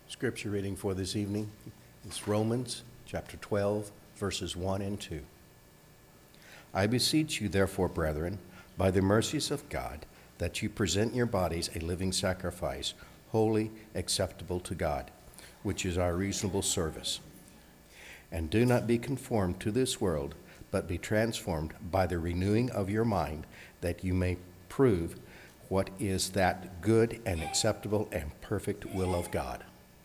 Scripture reading for this evening is Romans chapter 12, verses 1 and 2. I beseech you, therefore, brethren, by the mercies of God, that you present your bodies a living sacrifice, holy, acceptable to God, which is our reasonable service. And do not be conformed to this world, but be transformed by the renewing of your mind, that you may prove what is that good and acceptable and perfect will of God.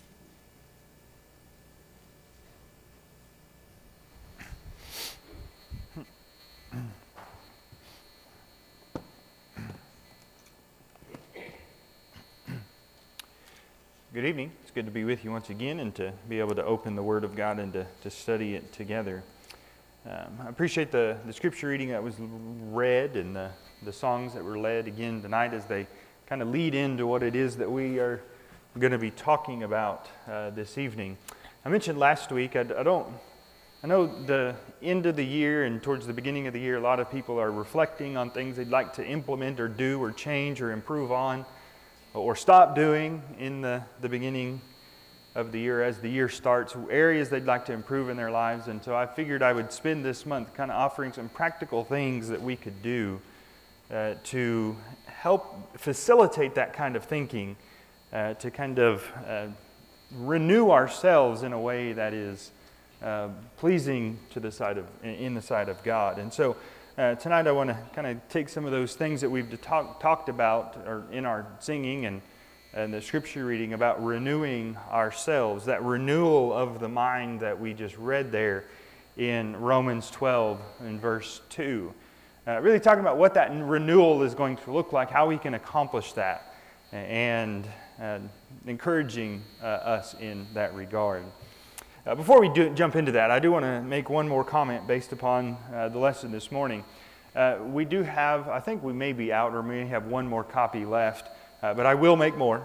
Good evening. It's good to be with you once again and to be able to open the Word of God and to study it together. I appreciate the scripture reading that was read and the songs that were led again tonight as they kind of lead into what it is that we are going to be talking about this evening. I mentioned last week, I know the end of the year and towards the beginning of the year, a lot of people are reflecting on things they'd like to implement or do or change or improve on, or stop doing in the beginning of the year as the year starts, areas they'd like to improve in their lives. And so I figured I would spend this month kind of offering some practical things that we could do to help facilitate that kind of thinking, to kind of renew ourselves in a way that is pleasing to in the sight of God. And so tonight I want to kind of take some of those things that we've talked about or in our singing and the scripture reading about renewing ourselves, that renewal of the mind that we just read there in Romans 12 in verse 2. Really talking about what that renewal is going to look like, how we can accomplish that, and encouraging us in that regard. Before we jump into that, I do want to make one more comment based upon the lesson this morning. We do have, I think we may be out or may have one more copy left, but I will make more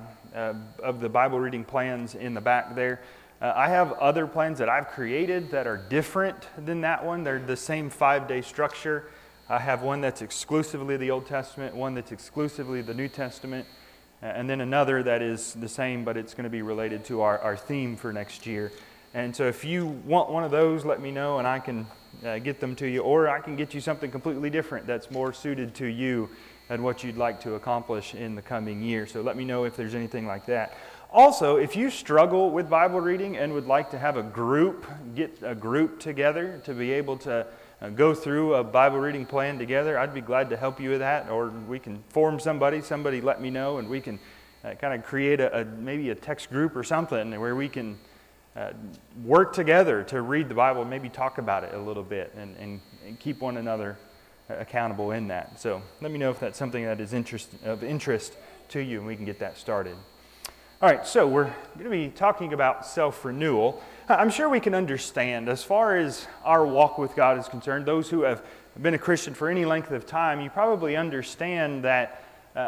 of the Bible reading plans in the back there. I have other plans that I've created that are different than that one. They're the same 5-day structure. I have one that's exclusively the Old Testament, one that's exclusively the New Testament, and then another that is the same, but it's going to be related to our theme for next year. And so if you want one of those, let me know and I can get them to you, or I can get you something completely different that's more suited to you and what you'd like to accomplish in the coming year. So let me know if there's anything like that. Also, if you struggle with Bible reading and would like to have get a group together to be able to go through a Bible reading plan together, I'd be glad to help you with that. Or we can form somebody let me know, and we can kind of create maybe a text group or something where we can work together to read the Bible and maybe talk about it a little bit and keep one another accountable in that. So let me know if that's something that is of interest to you, and we can get that started. All right, so we're going to be talking about self-renewal. I'm sure we can understand, as far as our walk with God is concerned, those who have been a Christian for any length of time, you probably understand that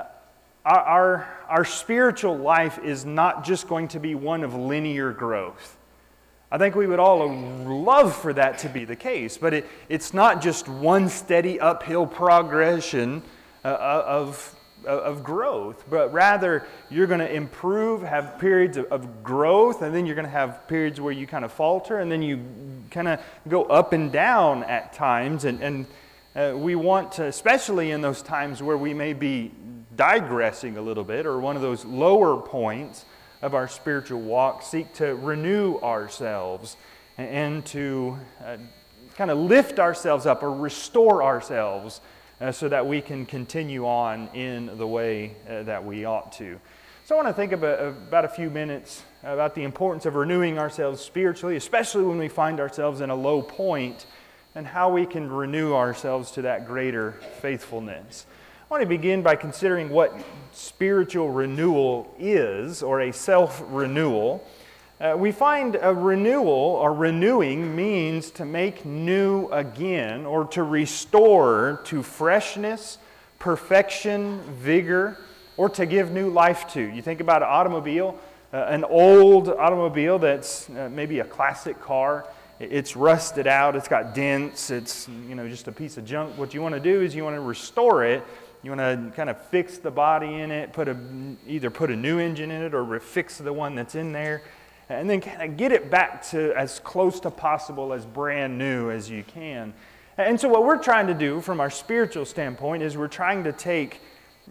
our spiritual life is not just going to be one of linear growth. I think we would all love for that to be the case, but it's not just one steady uphill progression of growth, but rather you're going to improve, have periods of growth, and then you're going to have periods where you kind of falter, and then you kind of go up and down at times, and we want to, especially in those times where we may be digressing a little bit, or one of those lower points of our spiritual walk, seek to renew ourselves and to kind of lift ourselves up or restore ourselves so that we can continue on in the way that we ought to. So I want to think about a few minutes about the importance of renewing ourselves spiritually, especially when we find ourselves in a low point, and how we can renew ourselves to that greater faithfulness. I want to begin by considering what spiritual renewal is, or a self-renewal. We find a renewal or renewing means to make new again, or to restore to freshness, perfection, vigor, or to give new life to. You think about an automobile, an old automobile that's maybe a classic car. It's rusted out, it's got dents, it's just a piece of junk. What you want to do is you want to restore it You want to kind of fix the body in it, either put a new engine in it or fix the one that's in there, and then kind of get it back to as close to possible as brand new as you can. And so what we're trying to do from our spiritual standpoint is we're trying to take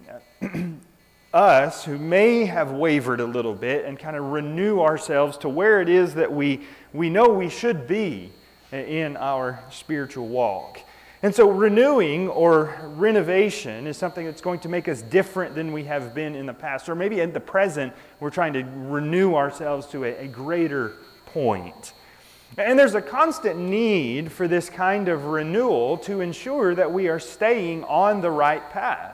us who may have wavered a little bit and kind of renew ourselves to where it is that we know we should be in our spiritual walk. And so renewing or renovation is something that's going to make us different than we have been in the past. Or maybe in the present, we're trying to renew ourselves to a greater point. And there's a constant need for this kind of renewal to ensure that we are staying on the right path.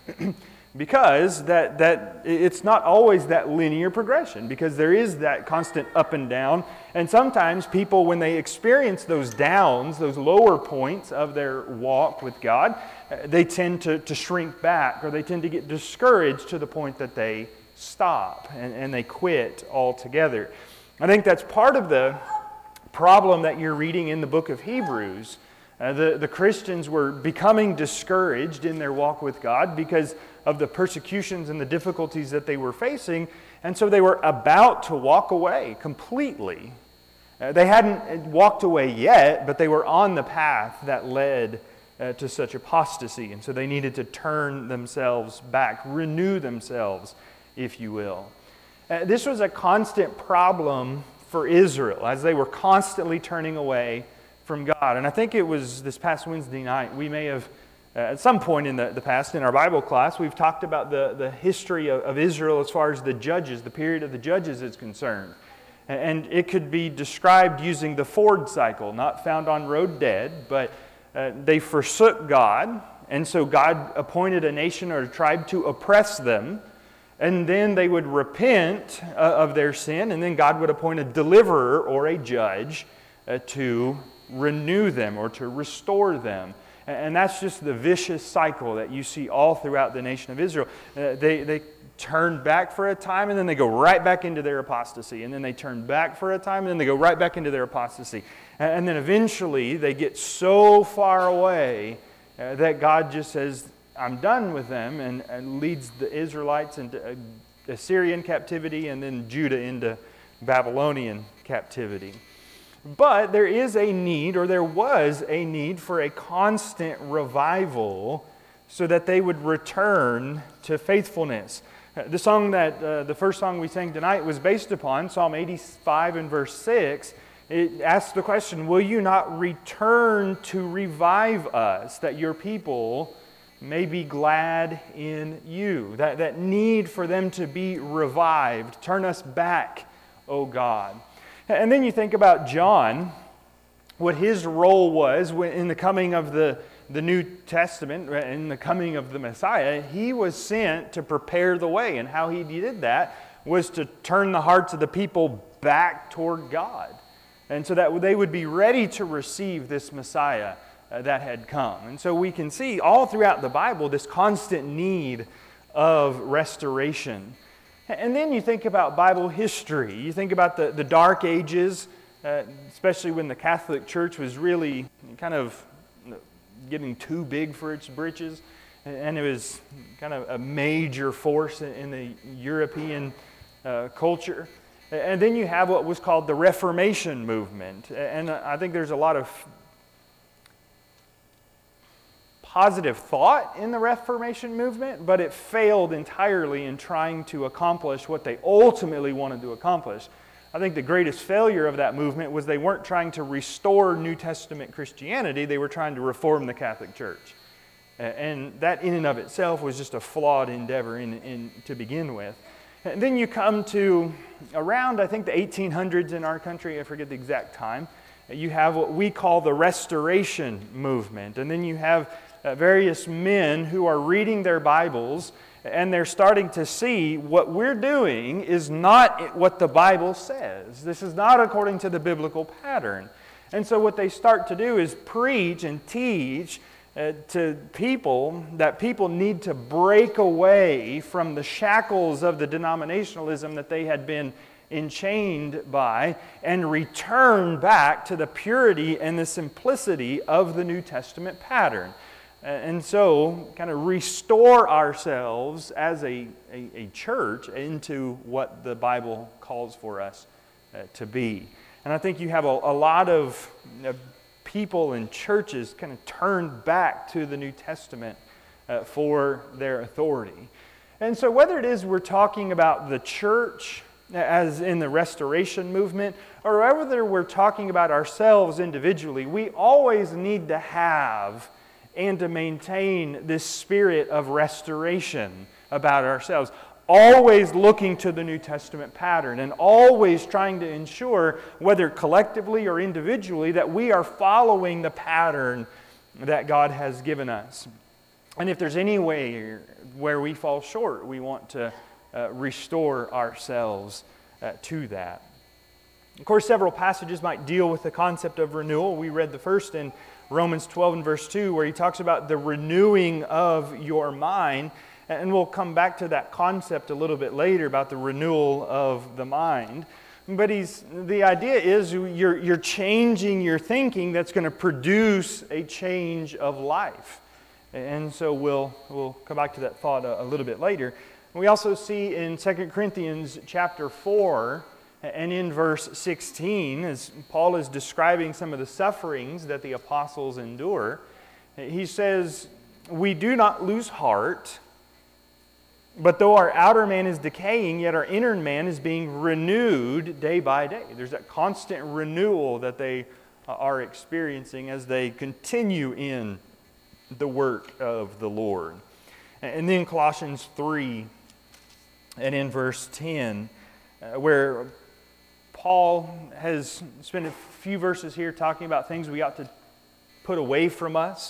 Because that it's not always that linear progression, because there is that constant up and down. And sometimes people, when they experience those downs, those lower points of their walk with God, they tend to shrink back, or they tend to get discouraged to the point that they stop and they quit altogether. I think that's part of the problem that you're reading in the book of Hebrews. The Christians were becoming discouraged in their walk with God because of the persecutions and the difficulties that they were facing, and so they were about to walk away completely. They hadn't walked away yet, but they were on the path that led to such apostasy, and so they needed to turn themselves back, renew themselves, if you will. This was a constant problem for Israel, as they were constantly turning away from God. And I think it was this past Wednesday night, we may have, at some point in the past in our Bible class, we've talked about the history of Israel as far as the judges, the period of the judges is concerned. And it could be described using the Ford cycle, not found on Road Dead, but they forsook God, and so God appointed a nation or a tribe to oppress them, and then they would repent of their sin, and then God would appoint a deliverer or a judge to renew them or to restore them. And that's just the vicious cycle that you see all throughout the nation of Israel. They turn back for a time, and then they go right back into their apostasy. And then they turn back for a time, and then they go right back into their apostasy. And then eventually they get so far away that God just says, I'm done with them, and leads the Israelites into Assyrian captivity and then Judah into Babylonian captivity. But there is a need, or there was a need, for a constant revival so that they would return to faithfulness. The song that, the first song we sang tonight was based upon, Psalm 85 and verse 6. It asks the question, will you not return to revive us, that your people may be glad in you? That need for them to be revived. Turn us back, O God. And then you think about John, what his role was in the coming of the New Testament, in the coming of the Messiah. He was sent to prepare the way, and how he did that was to turn the hearts of the people back toward God, and so that they would be ready to receive this Messiah that had come. And so we can see all throughout the Bible this constant need of restoration. And then you think about Bible history. You think about the Dark Ages, especially when the Catholic Church was really kind of getting too big for its britches. And it was kind of a major force in the European culture. And then you have what was called the Reformation movement. And I think there's a lot of positive thought in the Reformation movement, but it failed entirely in trying to accomplish what they ultimately wanted to accomplish. I think the greatest failure of that movement was they weren't trying to restore New Testament Christianity, they were trying to reform the Catholic Church. And that in and of itself was just a flawed endeavor to begin with. And then you come to around, I think, the 1800s in our country, I forget the exact time, you have what we call the Restoration movement. And then you have various men who are reading their Bibles, and they're starting to see what we're doing is not what the Bible says. This is not according to the biblical pattern. And so what they start to do is preach and teach to people that people need to break away from the shackles of the denominationalism that they had been enchained by, and return back to the purity and the simplicity of the New Testament pattern. And so kind of restore ourselves as a church into what the Bible calls for us to be. And I think you have a lot of people and churches kind of turned back to the New Testament for their authority. And so whether it is we're talking about the church as in the restoration movement, or whether we're talking about ourselves individually, we always need to have and to maintain this spirit of restoration about ourselves. Always looking to the New Testament pattern and always trying to ensure, whether collectively or individually, that we are following the pattern that God has given us. And if there's any way where we fall short, we want to restore ourselves to that. Of course, several passages might deal with the concept of renewal. We read the first in Romans 12 and verse 2, where he talks about the renewing of your mind. And we'll come back to that concept a little bit later about the renewal of the mind. But the idea is you're changing your thinking that's going to produce a change of life. And so we'll come back to that thought a little bit later. We also see in 2 Corinthians chapter 4 and in verse 16, as Paul is describing some of the sufferings that the apostles endure, he says, "We do not lose heart, but though our outer man is decaying, yet our inner man is being renewed day by day." There's that constant renewal that they are experiencing as they continue in the work of the Lord. And then Colossians 3 and in verse 10, where Paul has spent a few verses here talking about things we ought to put away from us.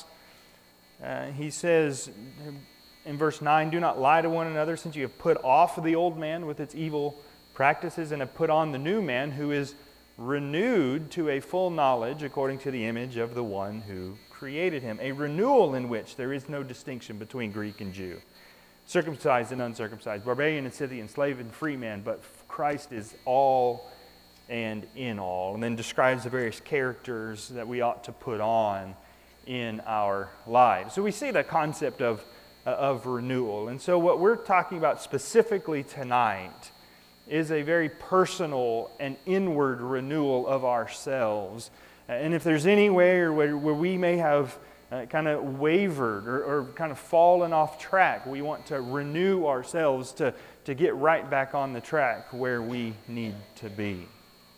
He says in verse 9, "Do not lie to one another, since you have put off the old man with its evil practices and have put on the new man, who is renewed to a full knowledge according to the image of the one who created him." A renewal in which there is no distinction between Greek and Jew, circumcised and uncircumcised, barbarian and Scythian, slave and free man, but Christ is all and in all. And then describes the various characters that we ought to put on in our lives. So we see the concept of renewal. And so what we're talking about specifically tonight is a very personal and inward renewal of ourselves. And if there's anywhere where we may have kind of wavered or kind of fallen off track, we want to renew ourselves to get right back on the track where we need to be.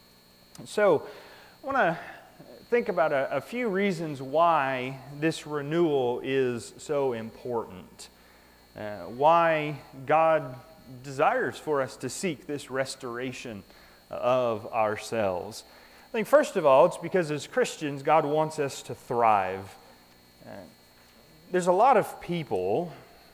So I want to think about a few reasons why this renewal is so important. Why God desires for us to seek this restoration of ourselves. I think first of all, it's because as Christians, God wants us to thrive. There's a lot of people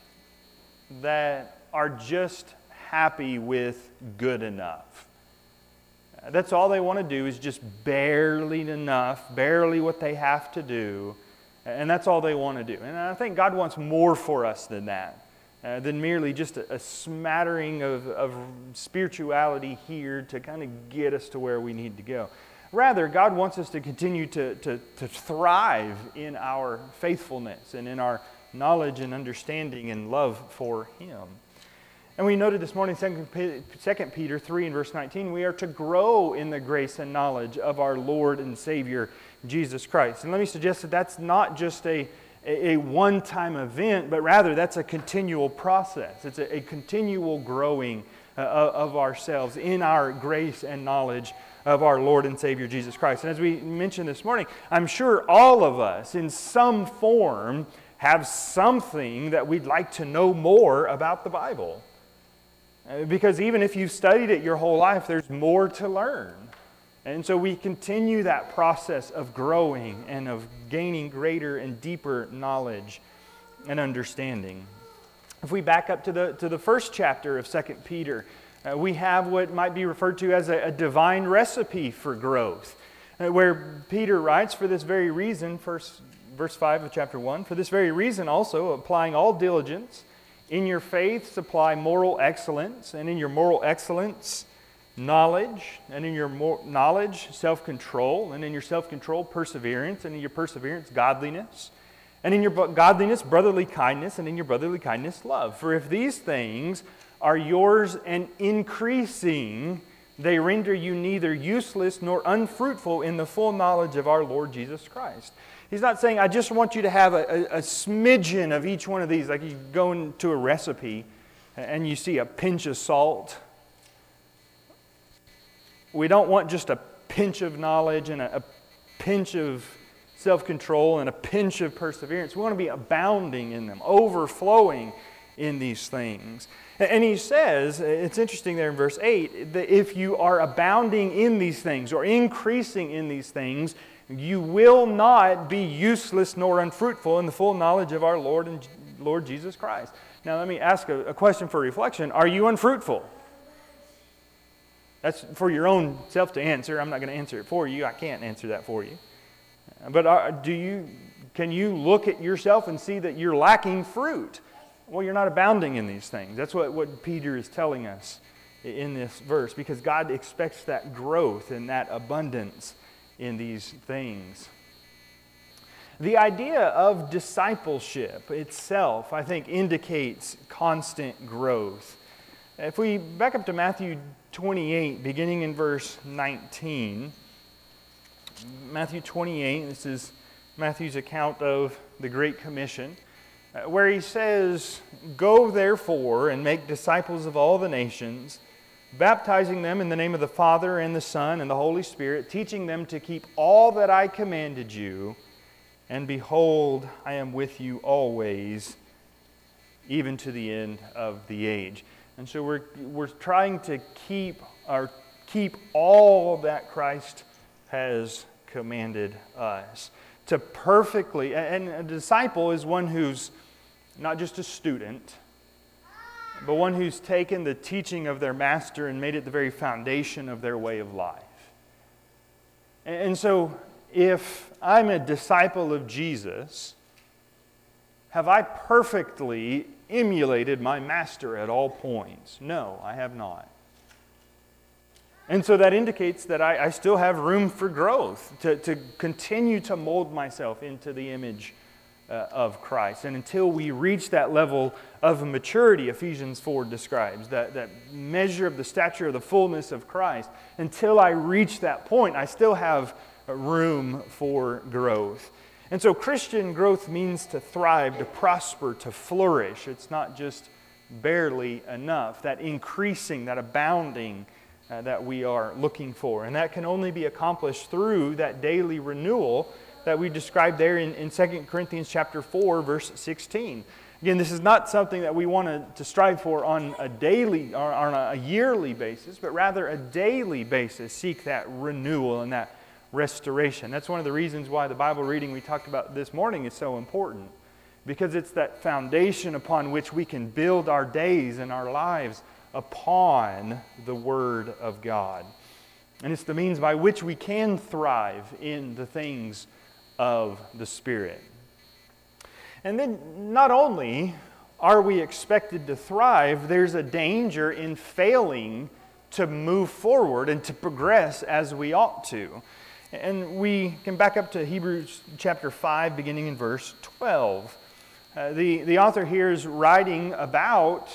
that are just happy with good enough. That's all they want to do is just barely enough, barely what they have to do, and that's all they want to do. And I think God wants more for us than that, than merely just a smattering of spirituality here to kind of get us to where we need to go. Rather, God wants us to continue to thrive in our faithfulness and in our knowledge and understanding and love for Him. And we noted this morning, 2 Peter 3 and verse 19, we are to grow in the grace and knowledge of our Lord and Savior, Jesus Christ. And let me suggest that that's not just a one-time event, but rather that's a continual process. It's a continual growing of ourselves in our grace and knowledge of our Lord and Savior, Jesus Christ. And as we mentioned this morning, I'm sure all of us in some form have something that we'd like to know more about the Bible. Because even if you've studied it your whole life, there's more to learn. And so we continue that process of growing and of gaining greater and deeper knowledge and understanding. If we back up to the first chapter of 2 Peter, we have what might be referred to as a divine recipe for growth, where Peter writes, "For this very reason," verse 5 of chapter 1, "For this very reason also, applying all diligence, in your faith supply moral excellence, and in your moral excellence knowledge, and in your knowledge self-control, and in your self-control perseverance, and in your perseverance godliness, And in your godliness, brotherly kindness, and in your brotherly kindness, love. For if these things are yours and increasing, they render you neither useless nor unfruitful in the full knowledge of our Lord Jesus Christ. He's not saying, I just want you to have a smidgen of each one of these. Like you go into a recipe and you see a pinch of salt. We don't want just a pinch of knowledge and a pinch of self-control and a pinch of perseverance. We want to be abounding in them, overflowing in these things. And he says, it's interesting there in verse 8, that if you are abounding in these things or increasing in these things, you will not be useless nor unfruitful in the full knowledge of our Lord and Lord Jesus Christ. Now let me ask a question for reflection. Are you unfruitful? That's for your own self to answer. I'm not going to answer it for you. I can't answer that for you. But can you look at yourself and see that you're lacking fruit? Well, you're not abounding in these things. That's what Peter is telling us in this verse, because God expects that growth and that abundance in these things. The idea of discipleship itself, I think, indicates constant growth. If we back up to Matthew 28, beginning in verse 19, Matthew 28, this is Matthew's account of the Great Commission, where he says, "Go therefore and make disciples of all the nations, baptizing them in the name of the Father and the Son and the Holy Spirit, teaching them to keep all that I commanded you, and behold, I am with you always, even to the end of the age." And so we're trying to keep all that Christ has commanded us. To perfectly, and a disciple is one who's not just a student, but one who's taken the teaching of their master and made it the very foundation of their way of life. And so, if I'm a disciple of Jesus, have I perfectly emulated my master at all points? No, I have not. And so that indicates that I still have room for growth, to continue to mold myself into the image of Christ. And until we reach that level of maturity, Ephesians 4 describes, that measure of the stature of the fullness of Christ, until I reach that point, I still have room for growth. And so Christian growth means to thrive, to prosper, to flourish. It's not just barely enough, that increasing, that abounding that we are looking for. And that can only be accomplished through that daily renewal that we described there in 2 Corinthians chapter 4, verse 16. Again, this is not something that we want to strive for on a daily or on a yearly basis, but rather a daily basis. Seek that renewal and that restoration. That's one of the reasons why the Bible reading we talked about this morning is so important, because it's that foundation upon which we can build our days and our lives upon the Word of God. And it's the means by which we can thrive in the things of the Spirit. And then not only are we expected to thrive, there's a danger in failing to move forward and to progress as we ought to. And we can back up to Hebrews chapter 5, beginning in verse 12. The author here is writing about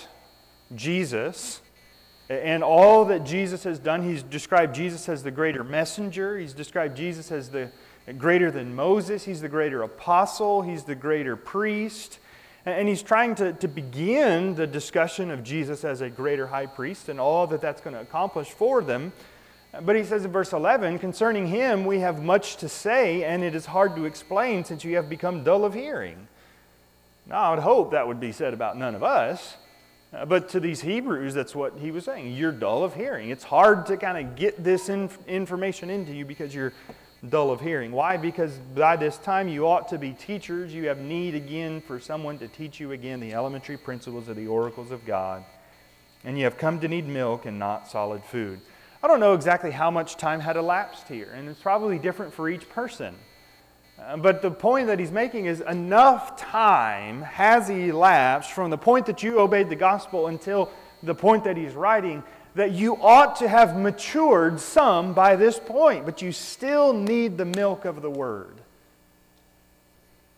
Jesus and all that Jesus has done. He's described Jesus as the greater messenger. He's described Jesus as the greater than Moses. He's the greater apostle. He's the greater priest. And he's trying to begin the discussion of Jesus as a greater high priest and all that that's going to accomplish for them. But he says in verse 11, "Concerning him we have much to say, and it is hard to explain since you have become dull of hearing." Now, I would hope that would be said about none of us. But to these Hebrews, that's what he was saying. You're dull of hearing. It's hard to kind of get this information into you because you're dull of hearing. Why? Because by this time you ought to be teachers. You have need again for someone to teach you again the elementary principles of the oracles of God. And you have come to need milk and not solid food. I don't know exactly how much time had elapsed here, and it's probably different for each person. But the point that he's making is enough time has elapsed from the point that you obeyed the gospel until the point that he's writing that you ought to have matured some by this point, but you still need the milk of the Word.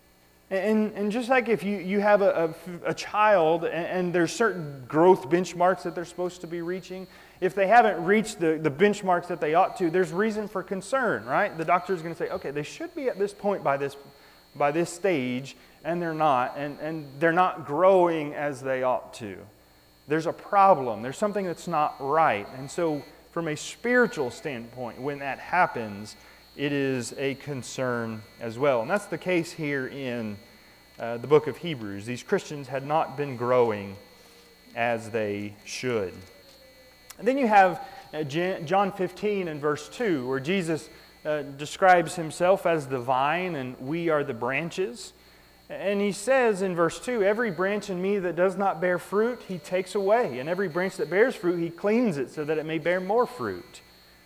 And just like if you have a child and there's certain growth benchmarks that they're supposed to be reaching, if they haven't reached the benchmarks that they ought to, there's reason for concern, right? The doctor is going to say, okay, they should be at this point by this stage, and they're not, and they're not growing as they ought to. There's a problem. There's something that's not right. And so from a spiritual standpoint, when that happens, it is a concern as well. And that's the case here in the book of Hebrews. These Christians had not been growing as they should. And then you have John 15 and verse 2, where Jesus describes himself as the vine and we are the branches. And he says in verse 2, every branch in me that does not bear fruit, he takes away. And every branch that bears fruit, he cleans it so that it may bear more fruit.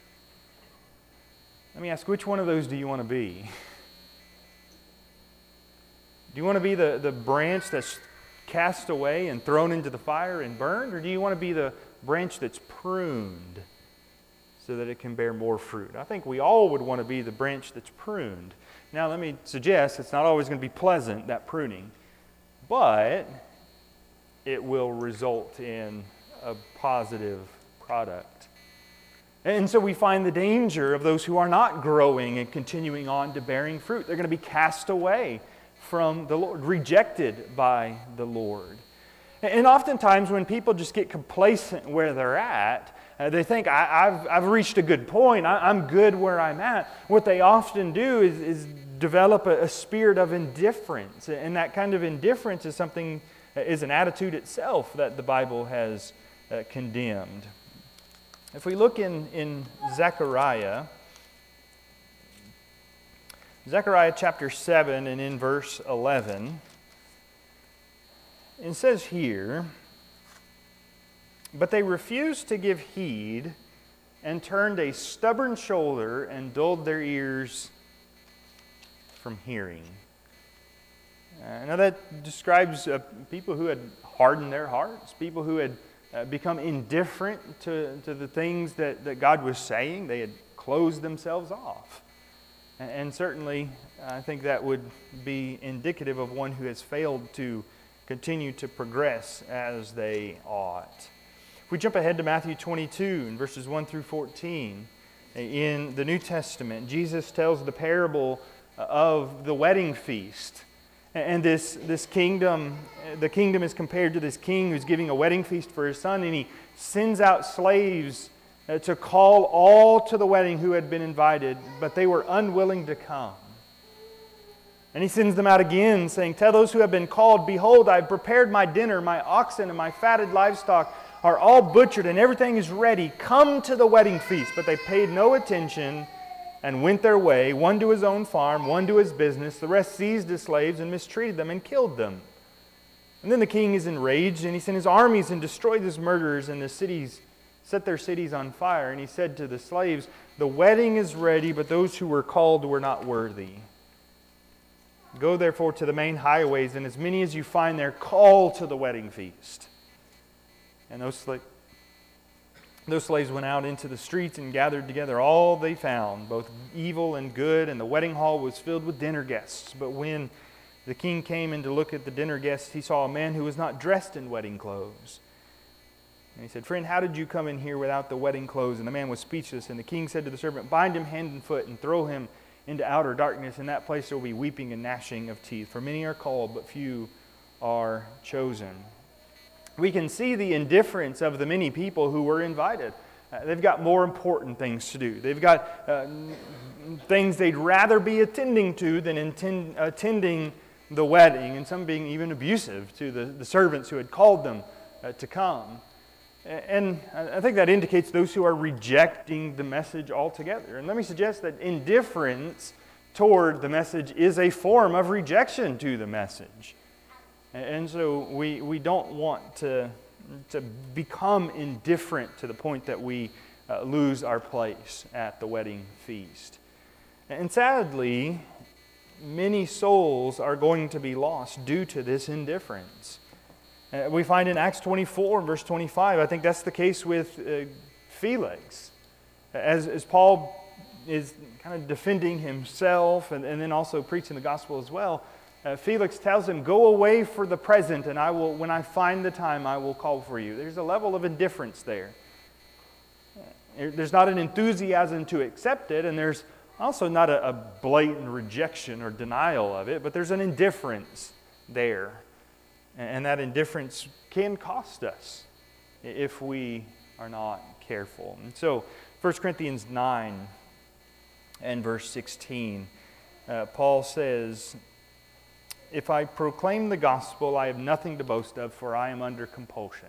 Let me ask, which one of those do you want to be? Do you want to be the branch that's cast away and thrown into the fire and burned? Or do you want to be the branch that's pruned so that it can bear more fruit? I think we all would want to be the branch that's pruned. Now, let me suggest it's not always going to be pleasant, that pruning, but it will result in a positive product. And so we find the danger of those who are not growing and continuing on to bearing fruit. They're going to be cast away from the Lord, rejected by the Lord. And oftentimes when people just get complacent where they're at, they think, I've reached a good point, I'm good where I'm at. What they often do is develop a spirit of indifference. And that kind of indifference is an attitude itself that the Bible has condemned. If we look in Zechariah chapter 7 and in verse 11, it says here, but they refused to give heed and turned a stubborn shoulder and dulled their ears from hearing. Now that describes people who had hardened their hearts, people who had become indifferent to the things that God was saying. They had closed themselves off. And certainly, I think that would be indicative of one who has failed to continue to progress as they ought. If we jump ahead to Matthew 22 and verses 1 through 14, in the New Testament, Jesus tells the parable of the wedding feast. And this kingdom, the kingdom is compared to this king who's giving a wedding feast for his son, and he sends out slaves to call all to the wedding who had been invited, but they were unwilling to come. And he sends them out again, saying, tell those who have been called, behold, I have prepared my dinner, my oxen and my fatted livestock are all butchered, and everything is ready. Come to the wedding feast. But they paid no attention and went their way, one to his own farm, one to his business. The rest seized his slaves and mistreated them and killed them. And then the king is enraged, and he sent his armies and destroyed his murderers and the cities, set their cities on fire. And he said to the slaves, the wedding is ready, but those who were called were not worthy. Go therefore to the main highways, and as many as you find there, call to the wedding feast. And those slaves went out into the streets and gathered together all they found, both evil and good, and the wedding hall was filled with dinner guests. But when the king came in to look at the dinner guests, he saw a man who was not dressed in wedding clothes. And he said, friend, how did you come in here without the wedding clothes? And the man was speechless. And the king said to the servant, bind him hand and foot and throw him into outer darkness. In that place there will be weeping and gnashing of teeth. For many are called, but few are chosen. We can see the indifference of the many people who were invited. They've got more important things to do. They've got things they'd rather be attending to than attending the wedding, and some being even abusive to the servants who had called them to come. And I think that indicates those who are rejecting the message altogether. And let me suggest that indifference toward the message is a form of rejection to the message. And so we don't want to become indifferent to the point that we lose our place at the wedding feast. And sadly, many souls are going to be lost due to this indifference. We find in Acts 24, verse 25, I think that's the case with Felix. As Paul is kind of defending himself and then also preaching the gospel as well, Felix tells him, "Go away for the present, and when I find the time, I will call for you." There's a level of indifference there. There's not an enthusiasm to accept it, and there's also not a blatant rejection or denial of it, but there's an indifference there. And that indifference can cost us if we are not careful. And so 1 Corinthians 9 and verse 16, Paul says, "If I proclaim the gospel, I have nothing to boast of, for I am under compulsion.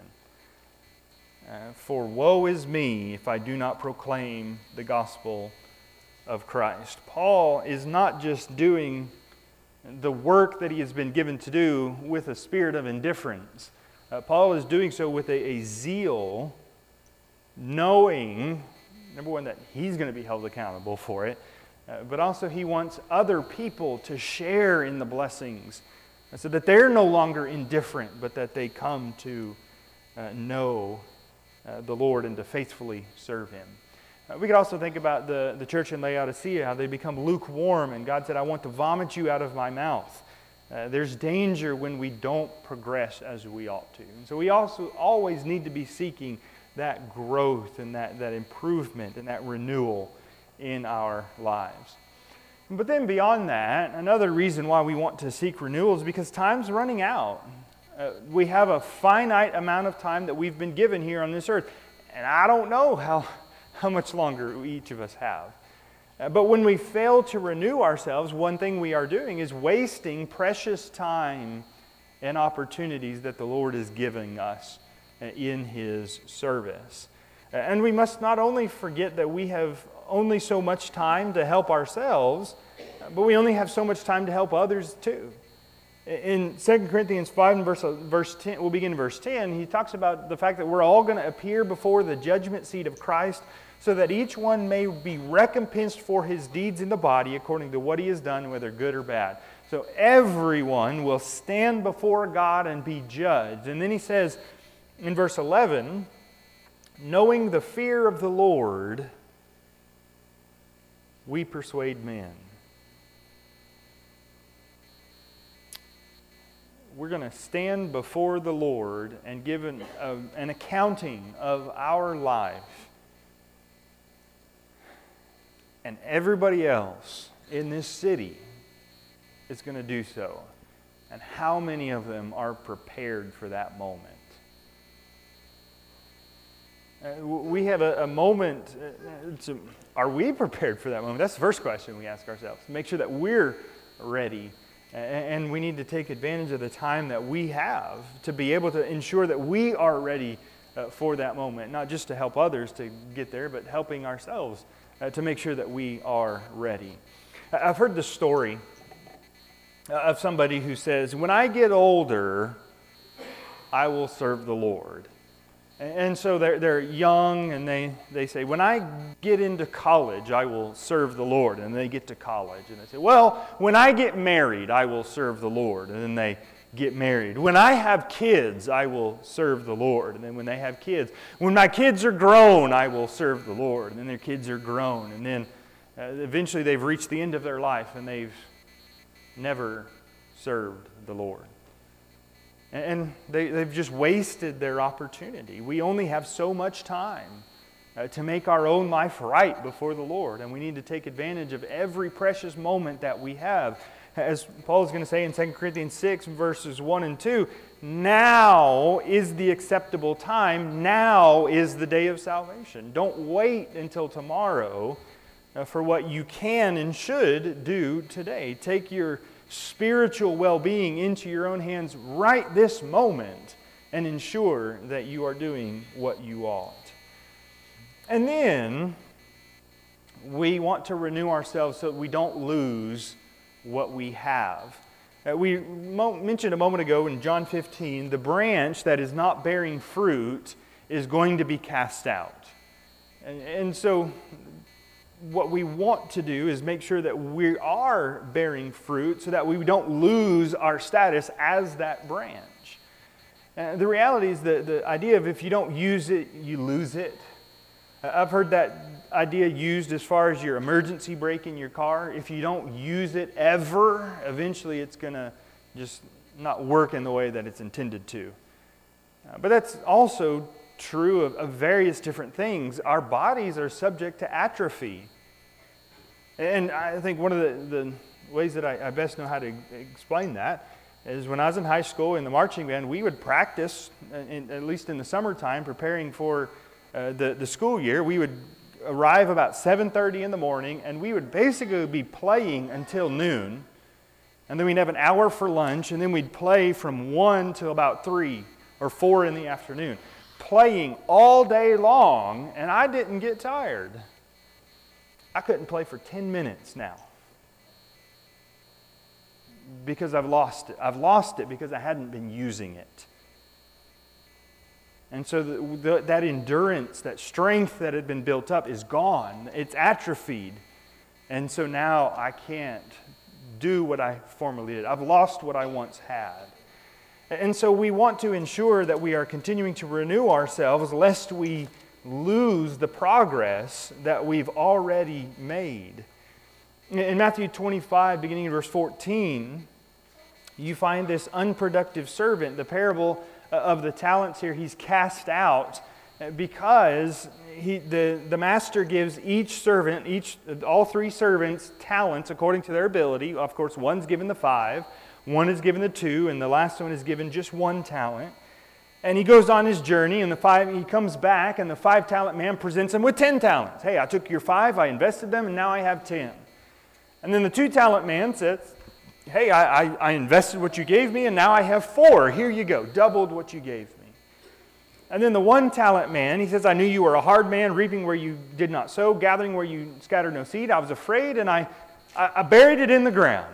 For woe is me if I do not proclaim the gospel of Christ." Paul is not just doing the work that he has been given to do with a spirit of indifference. Paul is doing so with a zeal, knowing, number one, that he's going to be held accountable for it, but also he wants other people to share in the blessings so that they're no longer indifferent, but that they come to know the Lord and to faithfully serve Him. We could also think about the church in Laodicea, how they become lukewarm, and God said, "I want to vomit you out of my mouth." There's danger when we don't progress as we ought to. And so we also always need to be seeking that growth and that improvement and that renewal in our lives. But then beyond that, another reason why we want to seek renewal is because time's running out. We have a finite amount of time that we've been given here on this earth, and I don't know how much longer each of us have. But when we fail to renew ourselves, one thing we are doing is wasting precious time and opportunities that the Lord is giving us in His service. And we must not only forget that we have only so much time to help ourselves, but we only have so much time to help others too. In 2 Corinthians 5 and verse 10, we'll begin in verse 10, he talks about the fact that we're all going to appear before the judgment seat of Christ so that each one may be recompensed for his deeds in the body according to what he has done, whether good or bad. So everyone will stand before God and be judged. And then he says in verse 11, "Knowing the fear of the Lord, we persuade men." We're going to stand before the Lord and give an accounting of our life. And everybody else in this city is going to do so. And how many of them are prepared for that moment? We have a moment. Are we prepared for that moment? That's the first question we ask ourselves. Make sure that we're ready. And we need to take advantage of the time that we have to be able to ensure that we are ready for that moment. Not just to help others to get there, but helping ourselves to make sure that we are ready. I've heard the story of somebody who says, "When I get older, I will serve the Lord." And so they're young, and they say, "When I get into college, I will serve the Lord." And they get to college, and they say, "Well, when I get married, I will serve the Lord." And then they get married. "When I have kids, I will serve the Lord." And then when they have kids, "When my kids are grown, I will serve the Lord." And then their kids are grown. And then eventually they've reached the end of their life, and they've never served the Lord. And they've just wasted their opportunity. We only have so much time to make our own life right before the Lord. And we need to take advantage of every precious moment that we have. As Paul is going to say in 2 Corinthians 6, verses 1 and 2, now is the acceptable time. Now is the day of salvation. Don't wait until tomorrow for what you can and should do today. Take your spiritual well-being into your own hands right this moment and ensure that you are doing what you ought. And then we want to renew ourselves so that we don't lose what we have. We mentioned a moment ago in John 15, the branch that is not bearing fruit is going to be cast out. And so what we want to do is make sure that we are bearing fruit so that we don't lose our status as that branch. The reality is the idea of if you don't use it, you lose it. I've heard that idea used as far as your emergency brake in your car. If you don't use it ever, eventually it's going to just not work in the way that it's intended to. But that's also true of various different things. Our bodies are subject to atrophy. And I think one of the ways that I best know how to explain that is when I was in high school in the marching band, we would practice, at least in the summertime, preparing for the school year. We would arrive about 7:30 in the morning, and we would basically be playing until noon. And then we'd have an hour for lunch, and then we'd play from 1 till about 3 or 4 in the afternoon. Playing all day long, and I didn't get tired. I couldn't play for 10 minutes now because I've lost it. I've lost it because I hadn't been using it. And so that endurance, that strength that had been built up is gone. It's atrophied. And so now I can't do what I formerly did. I've lost what I once had. And so we want to ensure that we are continuing to renew ourselves lest we lose the progress that we've already made. In Matthew 25, beginning in verse 14, you find this unproductive servant. The parable of the talents here, he's cast out because the master gives each servant, all 3 servants, talents according to their ability. Of course, one's given the 5, one is given the 2, and the last one is given just 1 talent. And he goes on his journey, and he comes back, and the 5-talent man presents him with 10 talents. Hey, I took your 5, I invested them, and now I have 10. And then the 2-talent man says, hey, I invested what you gave me, and now I have 4. Here you go, doubled what you gave me. And then the 1-talent man, he says, I knew you were a hard man, reaping where you did not sow, gathering where you scattered no seed. I was afraid, and I buried it in the ground.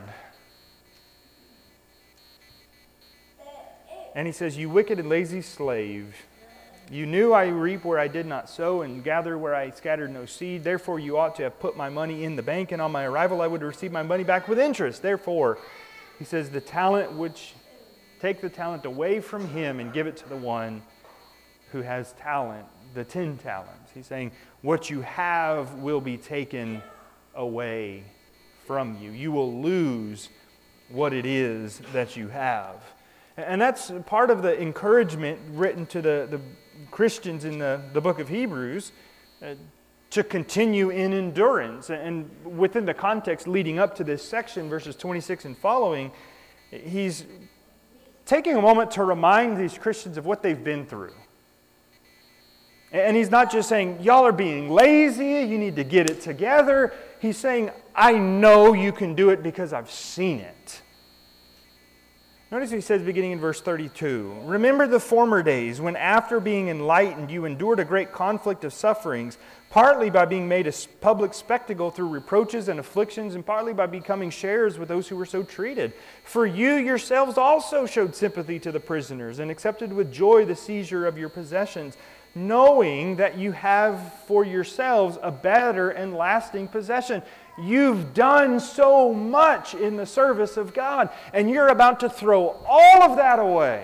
And he says, you wicked and lazy slave, you knew I reap where I did not sow and gather where I scattered no seed. Therefore, you ought to have put my money in the bank, and on my arrival I would receive my money back with interest. Therefore, he says, take the talent away from him and give it to the one who has talent, the 10 talents. He's saying, what you have will be taken away from you. You will lose what it is that you have. And that's part of the encouragement written to the Christians in the book of Hebrews to continue in endurance. And within the context leading up to this section, verses 26 and following, he's taking a moment to remind these Christians of what they've been through. And he's not just saying, y'all are being lazy, you need to get it together. He's saying, I know you can do it because I've seen it. Notice he says, beginning in verse 32, remember the former days when after being enlightened you endured a great conflict of sufferings, partly by being made a public spectacle through reproaches and afflictions, and partly by becoming sharers with those who were so treated. For you yourselves also showed sympathy to the prisoners and accepted with joy the seizure of your possessions, knowing that you have for yourselves a better and lasting possession. You've done so much in the service of God, and you're about to throw all of that away.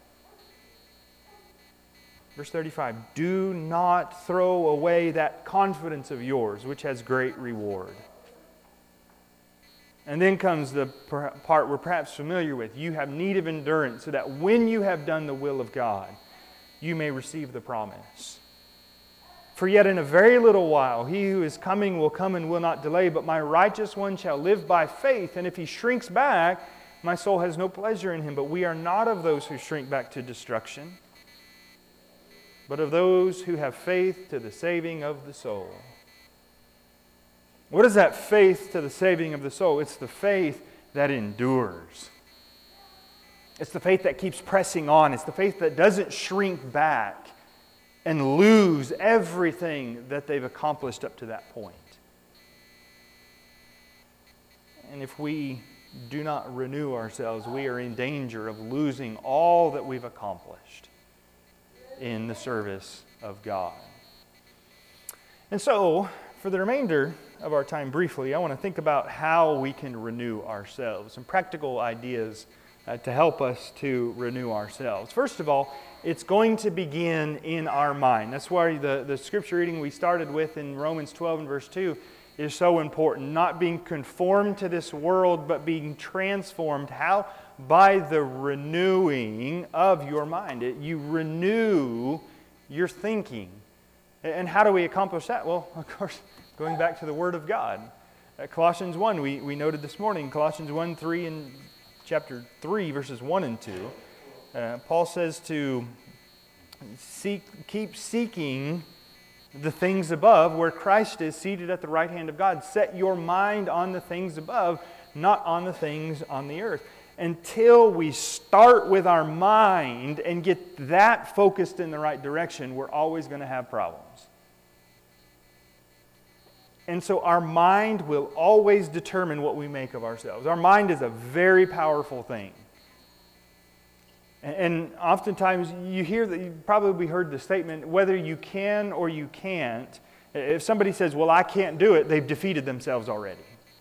Verse 35, do not throw away that confidence of yours, which has great reward. And then comes the part we're perhaps familiar with. You have need of endurance, so that when you have done the will of God, you may receive the promise. For yet in a very little while, he who is coming will come and will not delay, but my righteous one shall live by faith. And if he shrinks back, my soul has no pleasure in him. But we are not of those who shrink back to destruction, but of those who have faith to the saving of the soul. What is that faith to the saving of the soul? It's the faith that endures. It's the faith that keeps pressing on. It's the faith that doesn't shrink back and lose everything that they've accomplished up to that point. And if we do not renew ourselves, we are in danger of losing all that we've accomplished in the service of God. And so, for the remainder of our time briefly, I want to think about how we can renew ourselves, some practical ideas to help us to renew ourselves. First of all, it's going to begin in our mind. That's why the scripture reading we started with in Romans 12 and verse 2 is so important. Not being conformed to this world, but being transformed. How? By the renewing of your mind. You renew your thinking. And how do we accomplish that? Well, of course, going back to the Word of God. Colossians 1, we noted this morning, Colossians 1, 3, and chapter 3, verses 1 and 2. Paul says to keep seeking the things above, where Christ is seated at the right hand of God. Set your mind on the things above, not on the things on the earth. Until we start with our mind and get that focused in the right direction, we're always going to have problems. And so our mind will always determine what we make of ourselves. Our mind is a very powerful thing. And oftentimes you hear that, you've probably heard the statement, whether you can or you can't. If somebody says, well, I can't do it, they've defeated themselves already.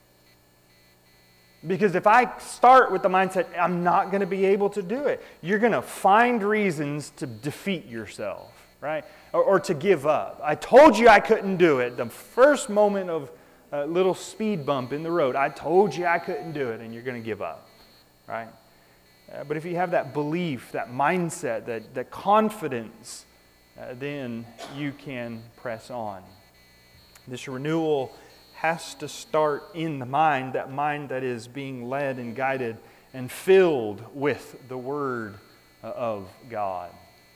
Because if I start with the mindset, I'm not going to be able to do it, you're going to find reasons to defeat yourself, right? Or to give up. I told you I couldn't do it. The first moment of a little speed bump in the road, I told you I couldn't do it, and you're going to give up, right? But if you have that belief, that mindset, that confidence, then you can press on. This renewal has to start in the mind, that mind that is being led and guided and filled with the Word of God.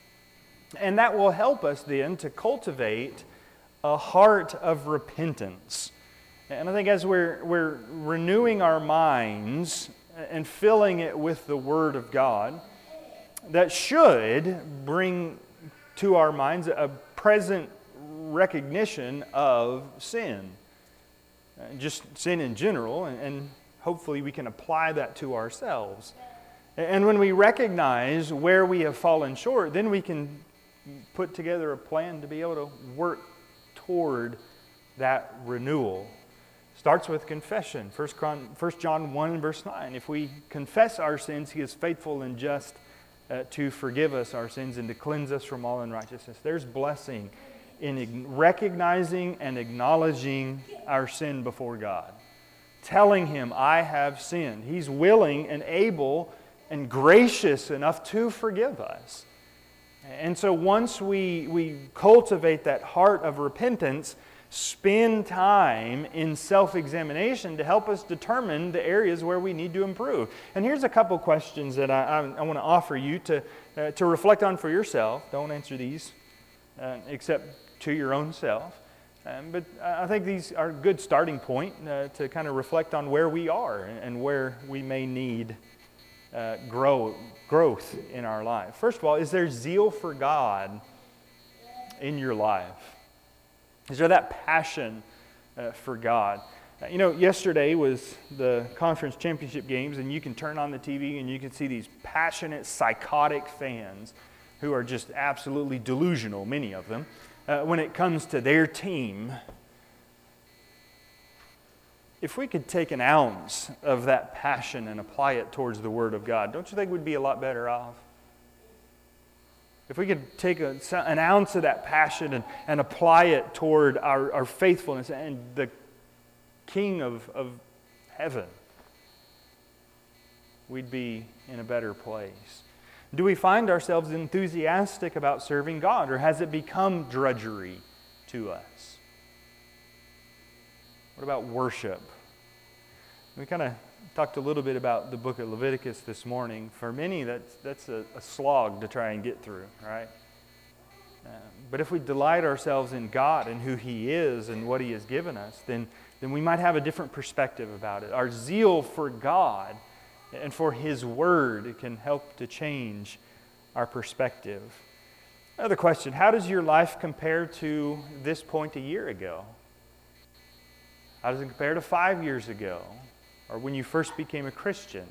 And that will help us then to cultivate a heart of repentance. And I think as we're renewing our minds and filling it with the Word of God, that should bring to our minds a present recognition of sin. Just sin in general, and hopefully we can apply that to ourselves. And when we recognize where we have fallen short, then we can put together a plan to be able to work toward that renewal. Starts with confession. 1 John 1 verse 9. If we confess our sins, He is faithful and just to forgive us our sins and to cleanse us from all unrighteousness. There's blessing in recognizing and acknowledging our sin before God. Telling Him, I have sinned. He's willing and able and gracious enough to forgive us. And so once we cultivate that heart of repentance, spend time in self-examination to help us determine the areas where we need to improve. And here's a couple questions that I want to offer you to reflect on for yourself. Don't answer these except to your own self. But I think these are a good starting point to kind of reflect on where we are and where we may need growth in our life. First of all, is there zeal for God in your life? Is there that passion for God? Yesterday was the conference championship games, and you can turn on the TV and you can see these passionate, psychotic fans who are just absolutely delusional, many of them, when it comes to their team. If we could take an ounce of that passion and apply it towards the Word of God, don't you think we'd be a lot better off? If we could take an ounce of that passion and apply it toward our faithfulness and the King of heaven, we'd be in a better place. Do we find ourselves enthusiastic about serving God, or has it become drudgery to us? What about worship? We kind of talked a little bit about the book of Leviticus this morning. For many, that's a slog to try and get through, right? But if we delight ourselves in God and who He is and what He has given us, then we might have a different perspective about it. Our zeal for God and for His Word can help to change our perspective. Another question, how does your life compare to this point a year ago? How does it compare to 5 years ago? Or when you first became a Christian?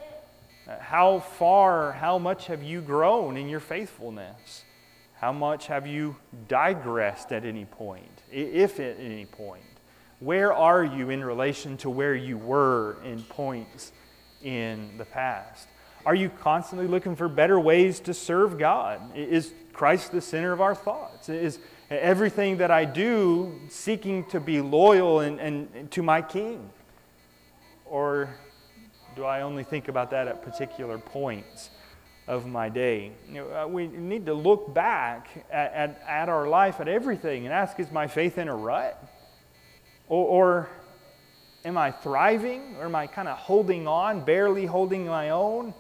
How much have you grown in your faithfulness? How much have you digressed at any point, if at any point? Where are you in relation to where you were in points in the past? Are you constantly looking for better ways to serve God? Is Christ the center of our thoughts? Is everything that I do seeking to be loyal and to my King? Or do I only think about that at particular points of my day? We need to look back at our life, at everything, and ask, is my faith in a rut? Or am I thriving? Or am I kind of holding on, barely holding my own?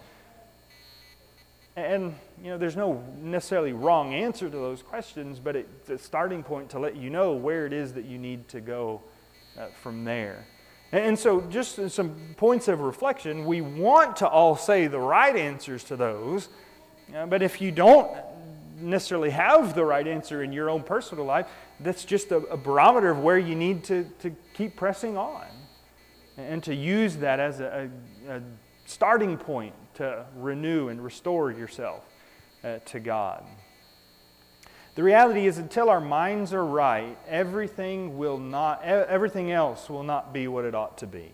And, there's no necessarily wrong answer to those questions, but it's a starting point to let you know where it is that you need to go from there. And so just some points of reflection. We want to all say the right answers to those, but if you don't necessarily have the right answer in your own personal life, that's just a barometer of where you need to keep pressing on and to use that as a starting point to renew and restore yourself to God. The reality is, until our minds are right, everything else will not be what it ought to be.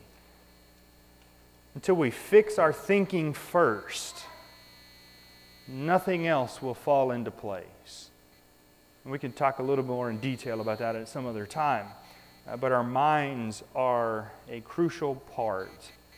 Until we fix our thinking first, nothing else will fall into place. And we can talk a little more in detail about that at some other time. But our minds are a crucial part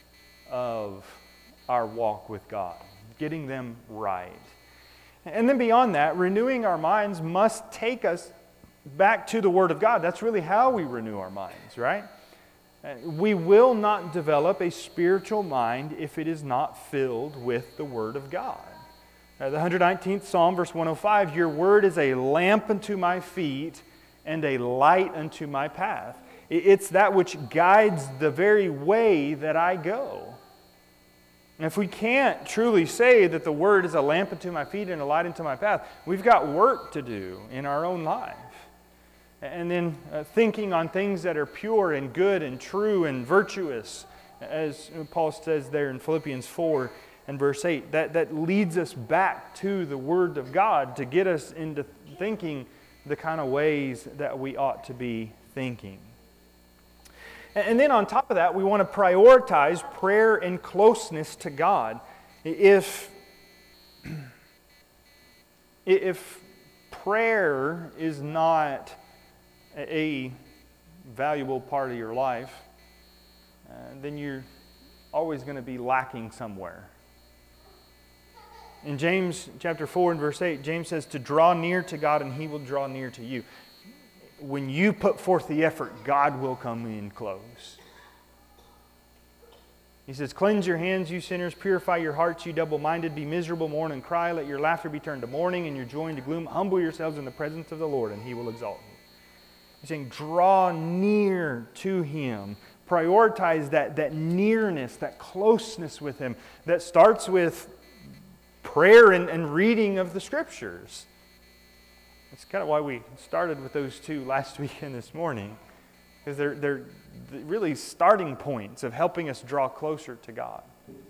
of our walk with God, getting them right. And then beyond that, renewing our minds must take us back to the Word of God. That's really how we renew our minds, right? We will not develop a spiritual mind if it is not filled with the Word of God. The 119th Psalm, verse 105, your Word is a lamp unto my feet and a light unto my path. It's that which guides the very way that I go. And if we can't truly say that the Word is a lamp unto my feet and a light unto my path, we've got work to do in our own life. And then thinking on things that are pure and good and true and virtuous, as Paul says there in Philippians 4 and verse 8, that leads us back to the Word of God to get us into thinking the kind of ways that we ought to be thinking. And then on top of that, we want to prioritize prayer and closeness to God. If prayer is not a valuable part of your life, then you're always going to be lacking somewhere. In James chapter 4 and verse 8, James says to draw near to God and He will draw near to you. When you put forth the effort, God will come in close. He says, cleanse your hands, you sinners. Purify your hearts, you double-minded. Be miserable, mourn and cry. Let your laughter be turned to mourning and your joy into gloom. Humble yourselves in the presence of the Lord, and He will exalt you. He's saying, draw near to Him. Prioritize that nearness, that closeness with Him that starts with prayer and reading of the Scriptures. That's kind of why we started with those two last week and this morning, because they're really starting points of helping us draw closer to God.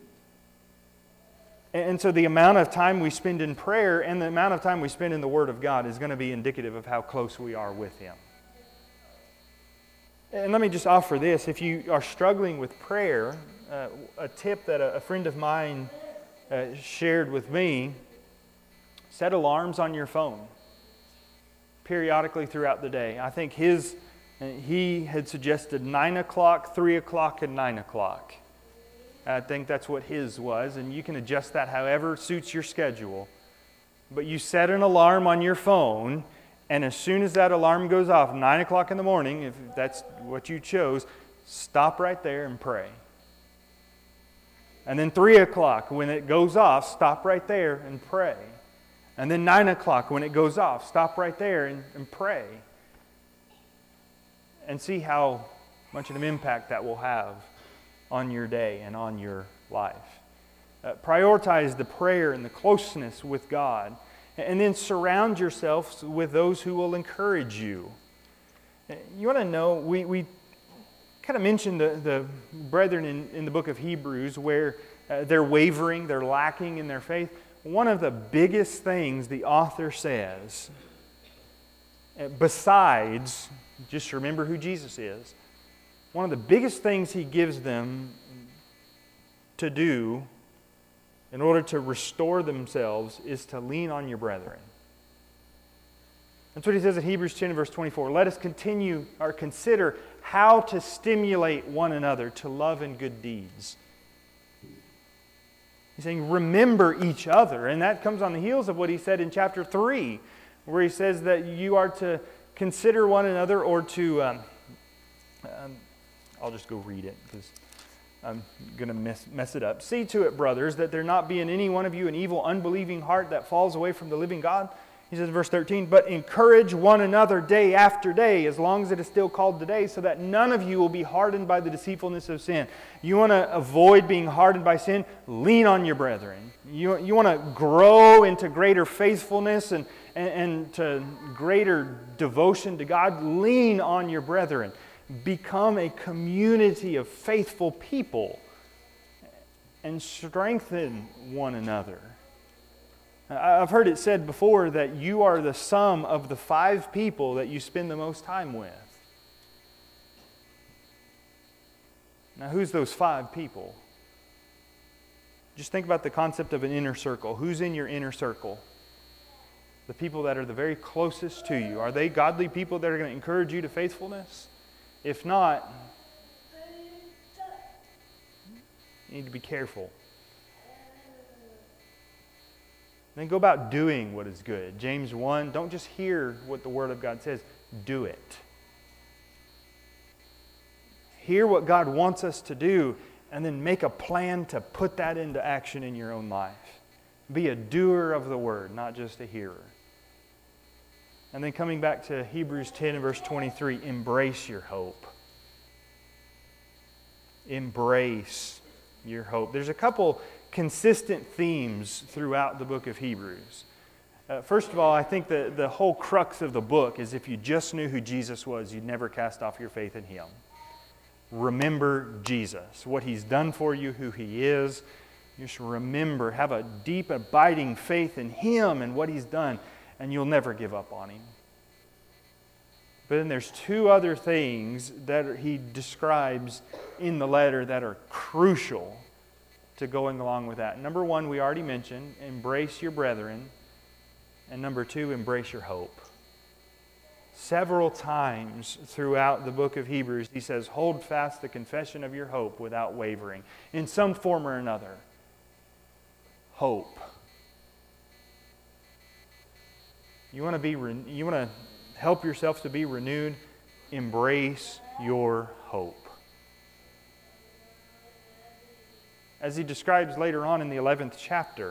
And so the amount of time we spend in prayer and the amount of time we spend in the Word of God is going to be indicative of how close we are with Him. And let me just offer this. If you are struggling with prayer, a tip that a friend of mine shared with me, set alarms on your phone periodically throughout the day. I think he had suggested 9 o'clock, 3 o'clock, and 9 o'clock. I think that's what his was, and you can adjust that however suits your schedule. But you set an alarm on your phone, and as soon as that alarm goes off, 9 o'clock in the morning, if that's what you chose, stop right there and pray. And then 3 o'clock, when it goes off, stop right there and pray. And then 9 o'clock, when it goes off, stop right there and pray. And see how much of an impact that will have on your day and on your life. Prioritize the prayer and the closeness with God. And then surround yourself with those who will encourage you. You want to know, we kind of mentioned the brethren in the book of Hebrews where they're wavering, they're lacking in their faith. One of the biggest things the author says, besides just remember who Jesus is, one of the biggest things he gives them to do in order to restore themselves, is to lean on your brethren. That's what he says in Hebrews 10 verse 24. Let us continue or consider how to stimulate one another to love and good deeds. He's saying, remember each other. And that comes on the heels of what he said in chapter 3, where he says that you are to consider one another, or to, I'll just go read it because I'm going to mess it up. See to it, brothers, that there not be in any one of you an evil, unbelieving heart that falls away from the living God. He says in verse 13, but encourage one another day after day, as long as it is still called today, so that none of you will be hardened by the deceitfulness of sin. You want to avoid being hardened by sin? Lean on your brethren. You want to grow into greater faithfulness and to greater devotion to God? Lean on your brethren. Become a community of faithful people and strengthen one another. I've heard it said before that you are the sum of the 5 people that you spend the most time with. Now, who's those 5 people? Just think about the concept of an inner circle. Who's in your inner circle? The people that are the very closest to you. Are they godly people that are going to encourage you to faithfulness? If not, you need to be careful. Then go about doing what is good. James 1, don't just hear what the Word of God says, do it. Hear what God wants us to do, and then make a plan to put that into action in your own life. Be a doer of the Word, not just a hearer. And then coming back to Hebrews 10 and verse 23, embrace your hope. Embrace your hope. There's a couple consistent themes throughout the book of Hebrews. First of all, I think the whole crux of the book is if you just knew who Jesus was, you'd never cast off your faith in Him. Remember Jesus, what He's done for you, who He is. Just remember, have a deep, abiding faith in Him and what He's done, and you'll never give up on Him. But then there's 2 other things that he describes in the letter that are crucial to going along with that. Number 1, we already mentioned, embrace your brethren. And number 2, embrace your hope. Several times throughout the book of Hebrews, he says, hold fast the confession of your hope without wavering. In some form or another. Hope. You want to help yourself to be renewed? Embrace your hope. As he describes later on in the 11th chapter,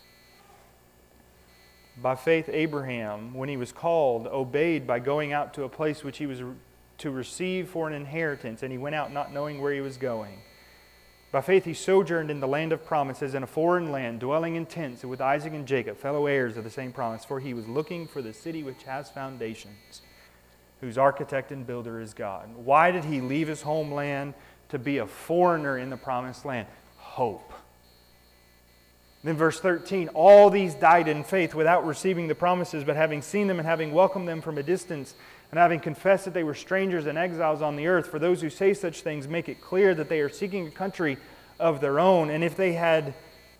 by faith Abraham, when he was called, obeyed by going out to a place which he was to receive for an inheritance, and he went out not knowing where he was going. By faith he sojourned in the land of promises, in a foreign land, dwelling in tents with Isaac and Jacob, fellow heirs of the same promise, for he was looking for the city which has foundations, whose architect and builder is God. Why did he leave his homeland to be a foreigner in the promised land? Hope. Then verse 13, all these died in faith without receiving the promises, but having seen them and having welcomed them from a distance, and having confessed that they were strangers and exiles on the earth. For those who say such things make it clear that they are seeking a country of their own. And if they had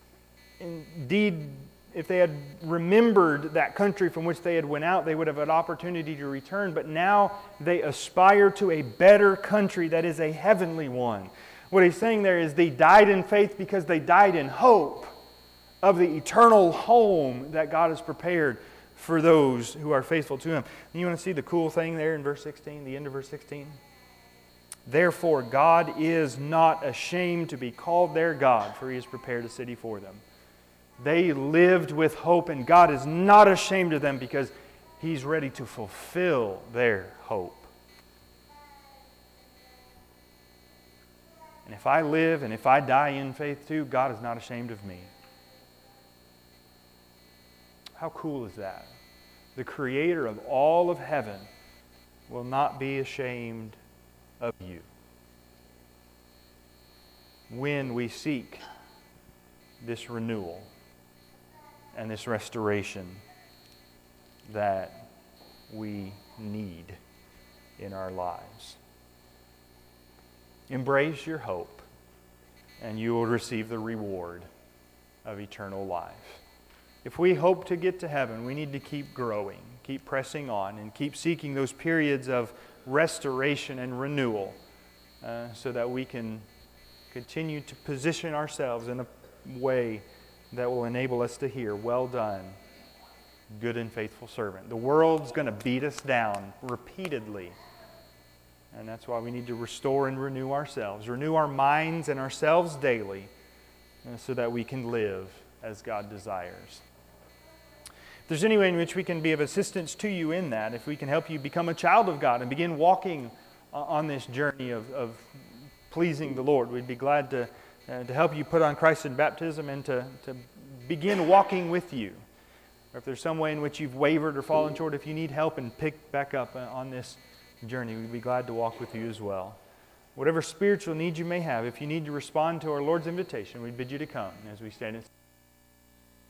remembered that country from which they had went out, they would have had opportunity to return. But now they aspire to a better country that is a heavenly one. What he's saying there is they died in faith because they died in hope of the eternal home that God has prepared for those who are faithful to Him. And you want to see the cool thing there in verse 16, the end of verse 16? Therefore, God is not ashamed to be called their God, for He has prepared a city for them. They lived with hope, and God is not ashamed of them because He's ready to fulfill their hope. And if I live and if I die in faith too, God is not ashamed of me. How cool is that? The Creator of all of heaven will not be ashamed of you when we seek this renewal and this restoration that we need in our lives. Embrace your hope, and you will receive the reward of eternal life. If we hope to get to heaven, we need to keep growing, keep pressing on, and keep seeking those periods of restoration and renewal so that we can continue to position ourselves in a way that will enable us to hear, "Well done, good and faithful servant." The world's going to beat us down repeatedly. And that's why we need to restore and renew ourselves, renew our minds and ourselves daily so that we can live as God desires. If there's any way in which we can be of assistance to you in that, if we can help you become a child of God and begin walking on this journey of pleasing the Lord, we'd be glad to help you put on Christ in baptism and to begin walking with you. Or if there's some way in which you've wavered or fallen short, if you need help and pick back up on this journey, we'd be glad to walk with you as well. Whatever spiritual need you may have, if you need to respond to our Lord's invitation, we bid you to come as we stand in